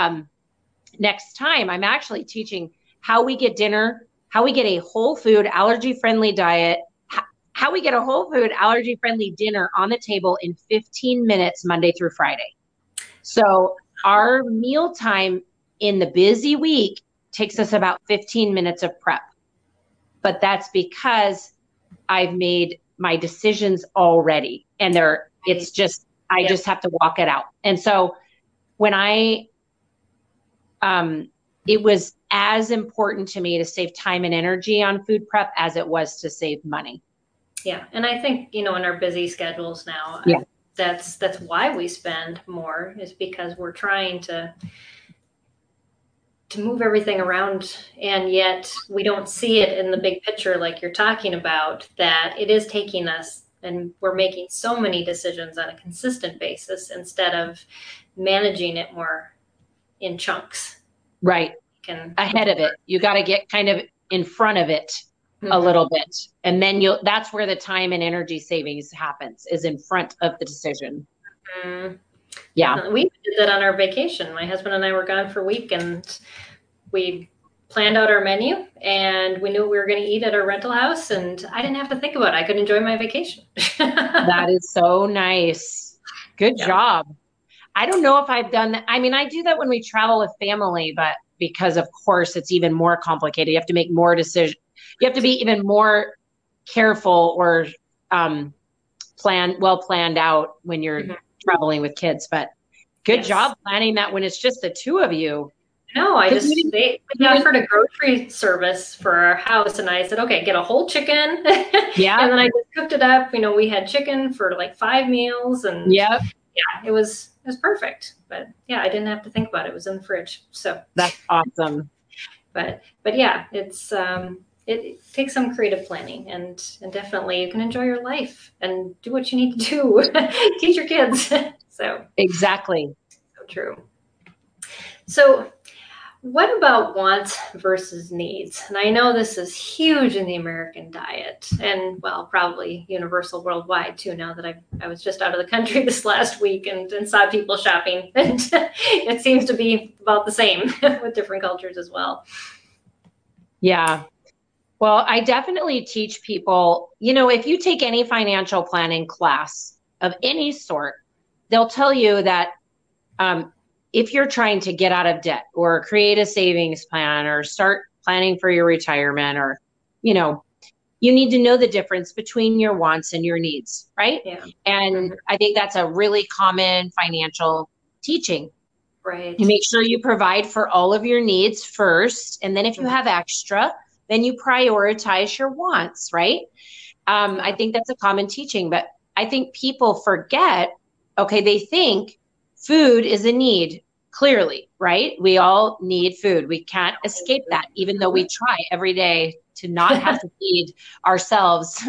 next time, I'm actually teaching how we get a whole food, allergy-friendly diet, how we get a whole food, allergy-friendly dinner on the table in 15 minutes, Monday through Friday. So our meal time in the busy week takes us about 15 minutes of prep. But that's because I've made my decisions already, and I just have to walk it out. And so when it was as important to me to save time and energy on food prep as it was to save money. Yeah. And I think, in our busy schedules now, that's why we spend more, is because we're trying to move everything around, and yet we don't see it in the big picture like you're talking about, that it is taking us, and we're making so many decisions on a consistent basis instead of managing it more in chunks. Right. Ahead of it. You got to get kind of in front of it a little bit. And then that's where the time and energy savings happens, is in front of the decision. Yeah. We did that on our vacation. My husband and I were gone for a week, and we planned out our menu, and we knew we were going to eat at our rental house, and I didn't have to think about it. I could enjoy my vacation. That is so nice. Good job. I don't know if I've done that. I mean, I do that when we travel with family, but because of course it's even more complicated. You have to make more decisions. You have to be even more careful or planned out when you're traveling with kids. But good job planning that when it's just the two of you. No, they offered a grocery service for our house, and I said, okay, get a whole chicken. Yeah. And then I just cooked it up. We had chicken for like 5 meals, and it was perfect. But yeah, I didn't have to think about it. It was in the fridge. So that's awesome. But yeah, it's it takes some creative planning, and definitely you can enjoy your life and do what you need to do. Teach your kids. So exactly. So true. So what about wants versus needs? And I know this is huge in the American diet, and well, probably universal worldwide too, now that I was just out of the country this last week and saw people shopping. And it seems to be about the same with different cultures as well. Yeah. Well, I definitely teach people, if you take any financial planning class of any sort, they'll tell you that if you're trying to get out of debt or create a savings plan or start planning for your retirement, or, you need to know the difference between your wants and your needs, right? Yeah. And I think that's a really common financial teaching. Right. You make sure you provide for all of your needs first. And then if you have extra, then you prioritize your wants, right? I think that's a common teaching, but I think people forget, they think food is a need, clearly, right? We all need food. We can't escape that, even though we try every day to not have to feed ourselves.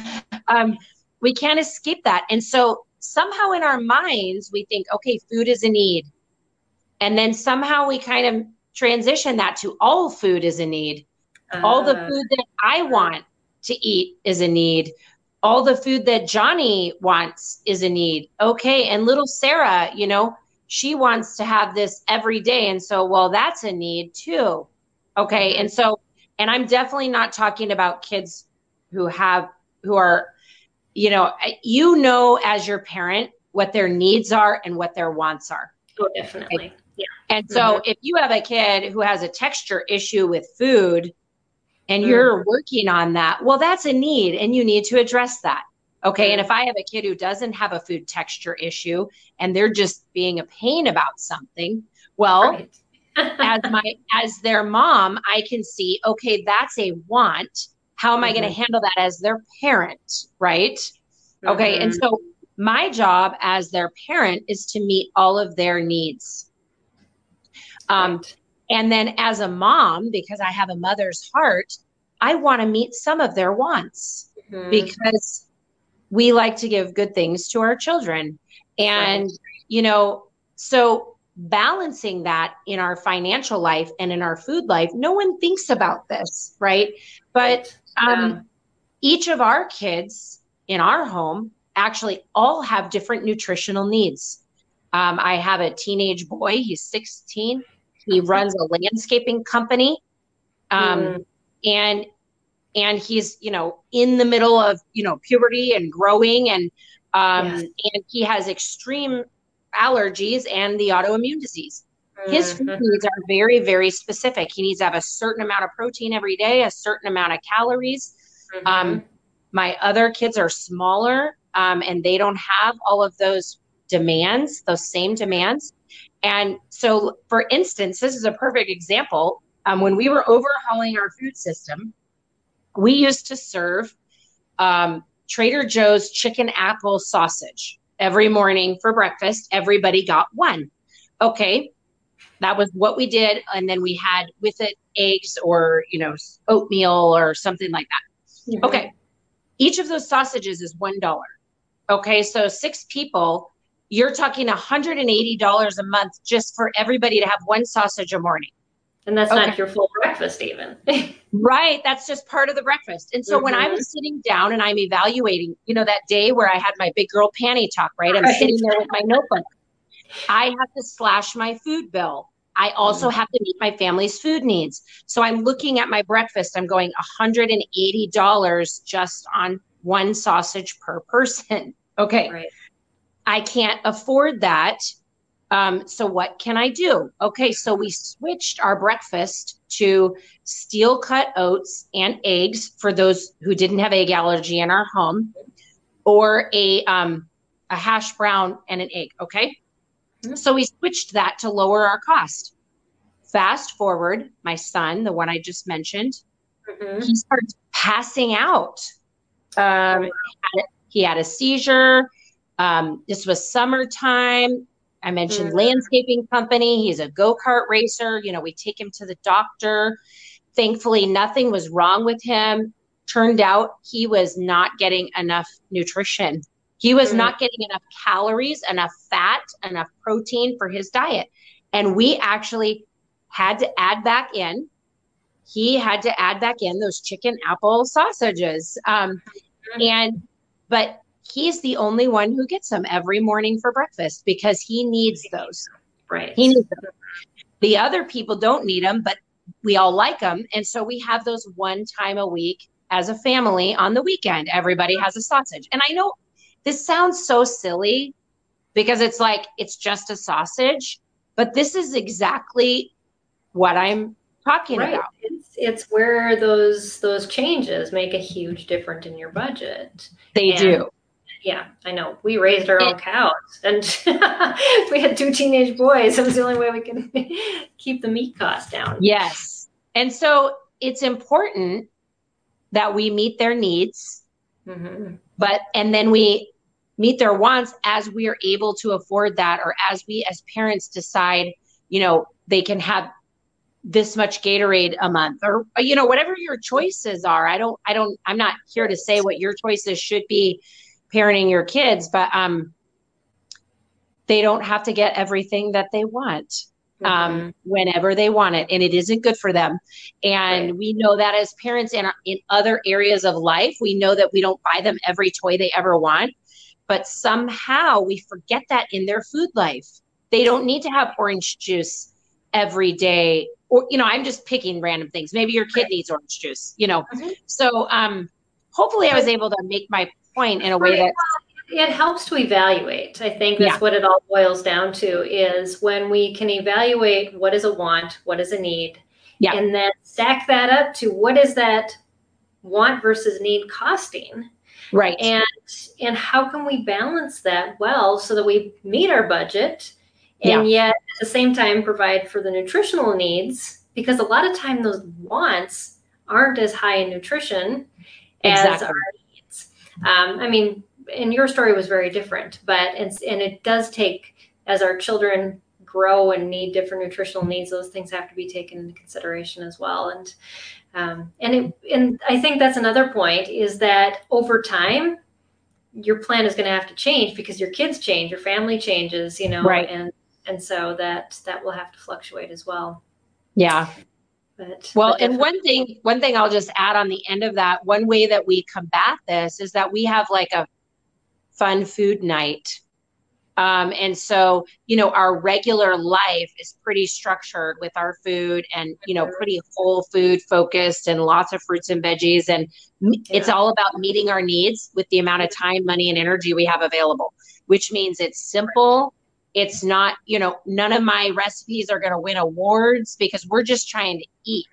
We can't escape that. And so somehow in our minds, we think, food is a need. And then somehow we kind of transition that to all food is a need. All the food that I want to eat is a need. All the food that Johnny wants is a need. Okay. And little Sarah, she wants to have this every day. And so, well, that's a need too. Okay. And so, and I'm definitely not talking about kids who are, as your parent, what their needs are and what their wants are. Oh, definitely. Okay? Yeah. And so if you have a kid who has a texture issue with food and you're working on that, well, that's a need and you need to address that. Okay. And if I have a kid who doesn't have a food texture issue and they're just being a pain about something, well, as their mom, I can see, that's a want. How am I going to handle that as their parent? Right. Okay. And so my job as their parent is to meet all of their needs. And then as a mom, because I have a mother's heart, I want to meet some of their wants because we like to give good things to our children. And, so balancing that in our financial life and in our food life, no one thinks about this, right? But each of our kids in our home actually all have different nutritional needs. I have a teenage boy, he's 16. He runs a landscaping company. And he's, in the middle of, puberty and growing and he has extreme allergies and the autoimmune disease. His food needs are very, very specific. He needs to have a certain amount of protein every day, a certain amount of calories. My other kids are smaller and they don't have all of those demands, those same demands. And so, for instance, this is a perfect example. When we were overhauling our food system, we used to serve Trader Joe's chicken apple sausage. every morning for breakfast. Everybody got one. Okay. That was what we did. And then we had with it eggs or, oatmeal or something like that. Mm-hmm. Okay. Each of those sausages is $1. Okay. So 6 people, you're talking $180 a month just for everybody to have one sausage a morning. And that's not your full breakfast even. Right. That's just part of the breakfast. And so when I was sitting down and I'm evaluating, that day where I had my big girl panty talk, right? I'm sitting there with my notebook. I have to slash my food bill. I also have to meet my family's food needs. So I'm looking at my breakfast. I'm going $180 just on one sausage per person. Okay. Right. I can't afford that. So what can I do? Okay. So we switched our breakfast to steel cut oats and eggs for those who didn't have egg allergy in our home, or a hash brown and an egg. Okay. So we switched that to lower our cost. Fast forward, my son, the one I just mentioned, he starts passing out. He had a seizure. This was summertime. I mentioned landscaping company. He's a go-kart racer. We take him to the doctor. Thankfully, nothing was wrong with him. Turned out he was not getting enough nutrition. He was not getting enough calories, enough fat, enough protein for his diet. And we actually had to add back in. He had to add back in those chicken apple sausages. But he's the only one who gets them every morning for breakfast because he needs those. Right. He needs them. The other people don't need them, but we all like them. And so we have those one time a week as a family on the weekend. Everybody has a sausage. And I know this sounds so silly because it's like, it's just a sausage, but this is exactly what I'm talking about. It's where those changes make a huge difference in your budget. They do. Yeah, I know. We raised our own cows, and we had 2 teenage boys. It was the only way we could keep the meat costs down. Yes. And so it's important that we meet their needs, and then we meet their wants as we are able to afford that, or as we as parents decide, they can have this much Gatorade a month, or, whatever your choices are. I'm not here to say what your choices should be parenting your kids, but they don't have to get everything that they want whenever they want it, and it isn't good for them. And we know that as parents in other areas of life, we know that we don't buy them every toy they ever want, but somehow we forget that in their food life. They don't need to have orange juice every day, or, I'm just picking random things. Maybe your kid needs orange juice, So hopefully I was able to make my point in a way that it helps to evaluate. I think that's what it all boils down to, is when we can evaluate what is a want, what is a need, and then stack that up to what is that want versus need costing. Right. And how can we balance that well so that we meet our budget and yet at the same time provide for the nutritional needs, because a lot of time those wants aren't as high in nutrition as our needs. I mean, and your story was very different, but and it does take, as our children grow and need different nutritional needs, those things have to be taken into consideration as well. And I think that's another point, is that over time, your plan is going to have to change because your kids change, your family changes, and so that will have to fluctuate as well. Yeah. And one thing I'll just add on the end of that, one way that we combat this is that we have like a fun food night. And so, our regular life is pretty structured with our food and, pretty whole food focused and lots of fruits and veggies. And it's all about meeting our needs with the amount of time, money, and energy we have available, which means it's simple. It's not, none of my recipes are going to win awards because we're just trying to eat,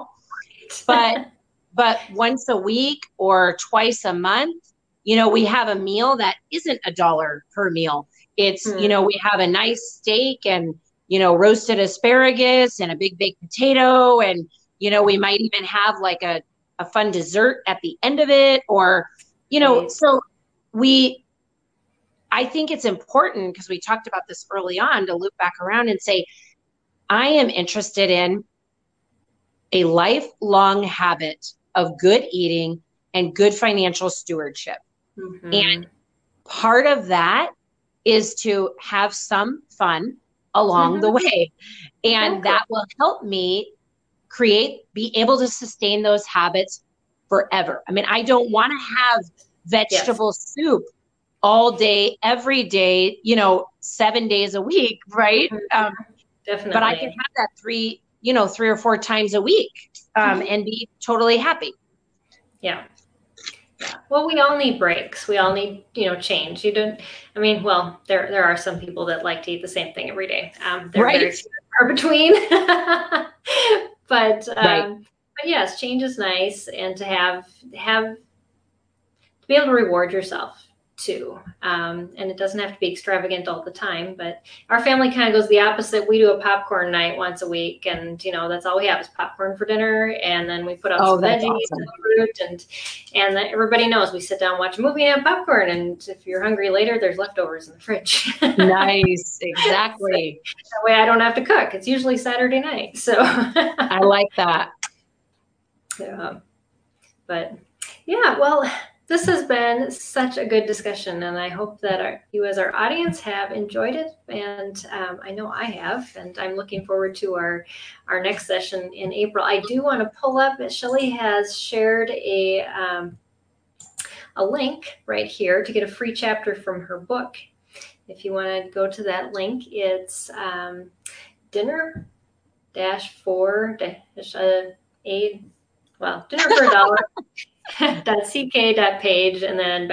but once a week or twice a month, we have a meal that isn't $1 per meal. It's, we have a nice steak and, roasted asparagus and a big baked potato. And, we might even have like a fun dessert at the end of it, or, so we I think it's important, because we talked about this early on, to loop back around and say, I am interested in a lifelong habit of good eating and good financial stewardship. Mm-hmm. And part of that is to have some fun along the way. And that will help me be able to sustain those habits forever. I mean, I don't want to have vegetable soup all day, every day, 7 days a week, right? Definitely. But I can have that 3 or 4 times a week, and be totally happy. Yeah. Well, we all need breaks. We all need, change. Well, there are some people that like to eat the same thing every day. They're very few and far between. But yes, change is nice, and to be able to reward yourself too. And it doesn't have to be extravagant all the time, but our family kind of goes the opposite. We do a popcorn night once a week, and that's all we have is popcorn for dinner. And then we put out some veggies and fruit, and then everybody knows we sit down, watch a movie, and have popcorn. And if you're hungry later, there's leftovers in the fridge. Nice. Exactly. So that way I don't have to cook. It's usually Saturday night. So I like that. Yeah. But yeah, well, this has been such a good discussion, and I hope that you as our audience have enjoyed it. And I know I have, and I'm looking forward to our next session in April. I do want to pull up, Shelley has shared a link right here to get a free chapter from her book. If you want to go to that link, it's dinner for $1.ck.page, and then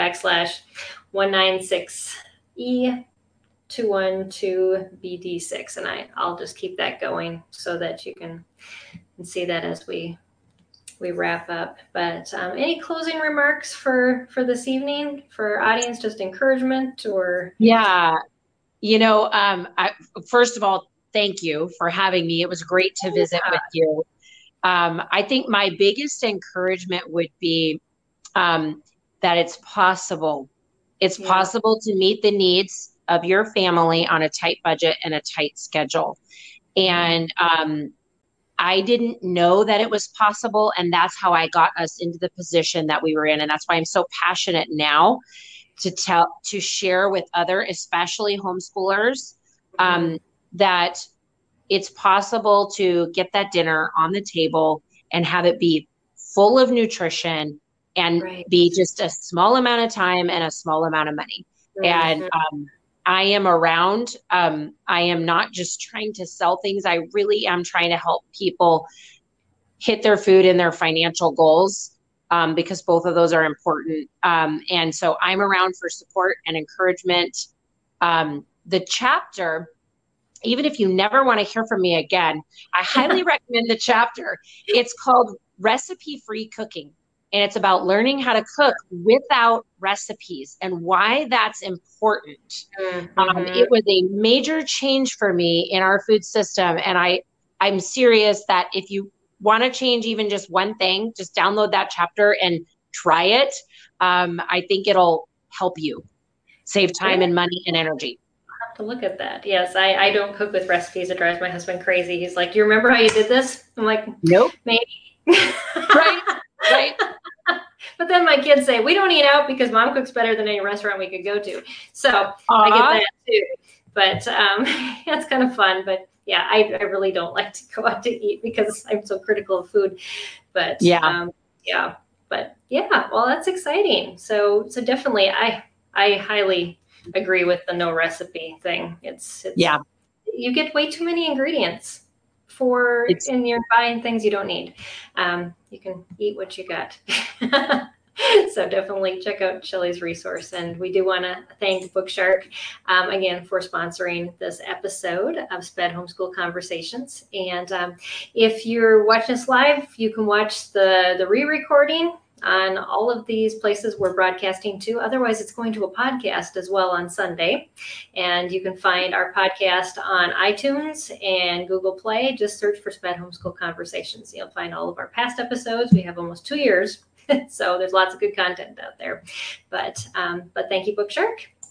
/196E212BD6. And I'll just keep that going so that you can see that as we wrap up. But any closing remarks for this evening for our audience? Just encouragement or? Yeah. First of all, thank you for having me. It was great to visit with you. I think my biggest encouragement would be that it's possible. It's possible to meet the needs of your family on a tight budget and a tight schedule. And I didn't know that it was possible. And that's how I got us into the position that we were in. And that's why I'm so passionate now to share with especially homeschoolers, that it's possible to get that dinner on the table and have it be full of nutrition and be just a small amount of time and a small amount of money. And I am around. I am not just trying to sell things. I really am trying to help people hit their food and their financial goals, because both of those are important. And so I'm around for support and encouragement. The chapter, even if you never want to hear from me again, I highly recommend the chapter. It's called Recipe Free Cooking. And it's about learning how to cook without recipes and why that's important. It was a major change for me in our food system. And I'm serious that if you want to change even just one thing, just download that chapter and try it. I think it'll help you save time and money and energy. To look at that. Yes, I don't cook with recipes. It drives my husband crazy. He's like, "Do you remember how you did this?" I'm like, "Nope." Maybe. Right. But then my kids say, "We don't eat out because mom cooks better than any restaurant we could go to." So I get that too. But it's kind of fun. But yeah, I really don't like to go out to eat because I'm so critical of food. But but yeah, well, that's exciting. So definitely, I highly agree with the no recipe thing. It's you get way too many ingredients and you're buying things you don't need. You can eat what you got. So definitely check out Shelley's resource. And we do want to thank Bookshark again for sponsoring this episode of SPED Homeschool Conversations. And if you're watching us live, you can watch the re-recording on all of these places we're broadcasting to. Otherwise, it's going to a podcast as well on Sunday. And you can find our podcast on iTunes and Google Play. Just search for SPED Homeschool Conversations. You'll find all of our past episodes. We have almost 2 years. So there's lots of good content out there. But thank you, Bookshark.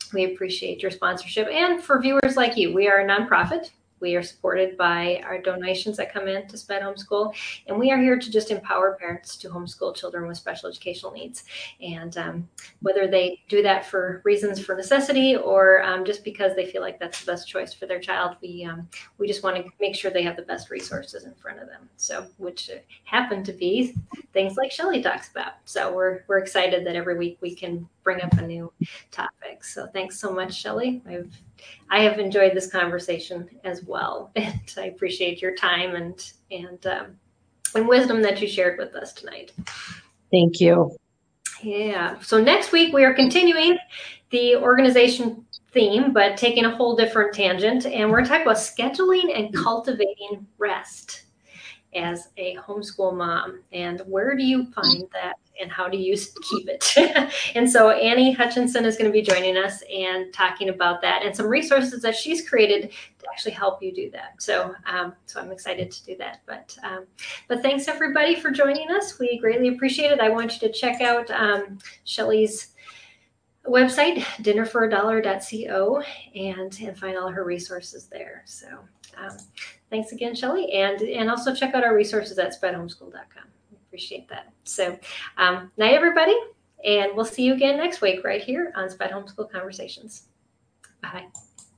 We appreciate your sponsorship. And for viewers like you, we are a nonprofit. We are supported by our donations that come in to SPED Homeschool, and we are here to just empower parents to homeschool children with special educational needs. And whether they do that for reasons for necessity or just because they feel like that's the best choice for their child, we just want to make sure they have the best resources in front of them. So, which happen to be things like Shelley talks about. So we're excited that every week we can bring up a new topic. So thanks so much, Shelley. I have enjoyed this conversation as well, and I appreciate your time and wisdom that you shared with us tonight. Thank you. Yeah. So next week we are continuing the organization theme, but taking a whole different tangent, and we're talking about scheduling and cultivating rest as a homeschool mom, and where do you find that and how do you keep it? And so Annie Hutchinson is going to be joining us and talking about that and some resources that she's created to actually help you do that. So I'm excited to do that. But thanks everybody for joining us. We greatly appreciate it. I want you to check out Shelley's website, dinnerforadollar.co, and find all her resources there. So thanks again, Shelley, and also check out our resources at spedhomeschool.com. We appreciate that. So night, everybody, and we'll see you again next week right here on SPED Homeschool Conversations. Bye.